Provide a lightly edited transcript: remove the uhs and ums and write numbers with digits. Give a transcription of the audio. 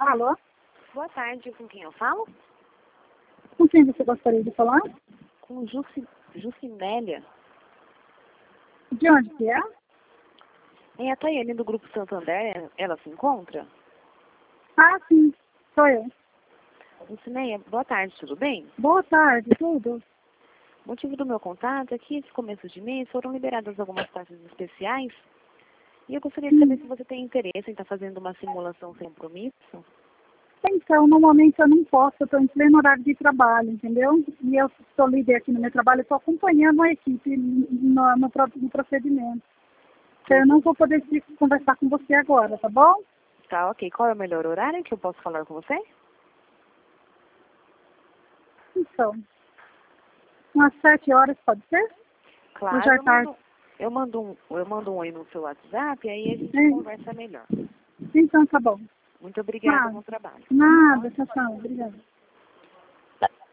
Alô? Boa tarde, com quem eu falo? Com quem você gostaria de falar? Com Jucinélia. De onde que é? É a Tayane do Grupo Santander, ela se encontra? Ah, sim, sou eu. Jucinélia, boa tarde, tudo bem? Boa tarde, tudo? O motivo do meu contato é que esse começo de mês foram liberadas algumas taxas especiais e eu gostaria de saber se você tem interesse em estar fazendo uma simulação sem compromisso. Então, normalmente eu não posso, eu estou em pleno horário de trabalho, entendeu? E eu estou líder aqui no meu trabalho, estou acompanhando a equipe no procedimento. Então, eu não vou poder conversar com você agora, tá bom? Tá, ok. Qual é o melhor horário que eu posso falar com você? Então, umas 7 horas pode ser? Claro, Já é tarde. eu mando um oi no seu WhatsApp e aí a gente conversa melhor. Então, tá bom. Muito obrigada, Nada, bom trabalho. nada, tchau, tchau, obrigada.